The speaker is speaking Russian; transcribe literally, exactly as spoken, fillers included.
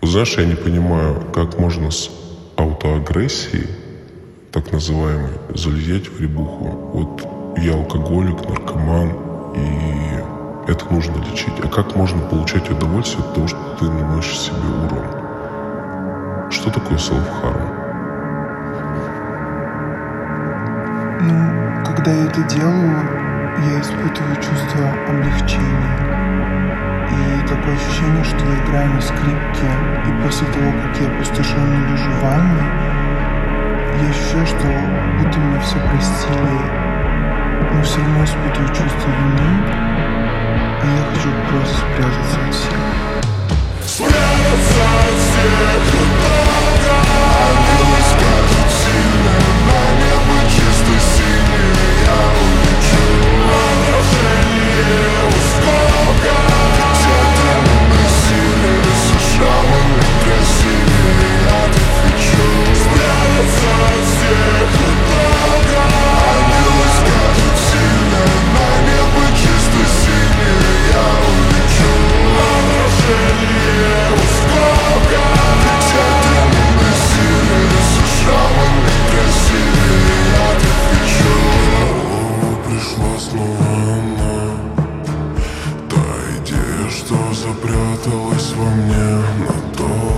Знаешь, я не понимаю, как можно с аутоагрессией, так называемой, залезть в рябуху. Вот я алкоголик, наркоман, и это нужно лечить. А как можно получать удовольствие от того, что ты наносишь себе урон? Что такое self-harm? Ну, когда я это делаю, я испытываю чувство облегчения. И такое ощущение, что я играю на скрипке, и после того, как я опустошенно лежу в ванной, я ощущаю, что будто мне все простили, но все равно испытываю чувство вины, и я хочу просто спрятаться от всех. Спрятаться от всех долго. Ангелы скажут сильно, на небо чисто синее. Я улечу, отражение ускока. Где-то мы носили со шрамами красивее. Я так хочу спрятаться от всех долго. Ангелы скажут сильно, на небо чисто синее. Я улечу, отражение ускока. Где-то мы носили со шрамами красивее. Я так хочу. Пришла снова она, та идея, что запряталась во мне на то.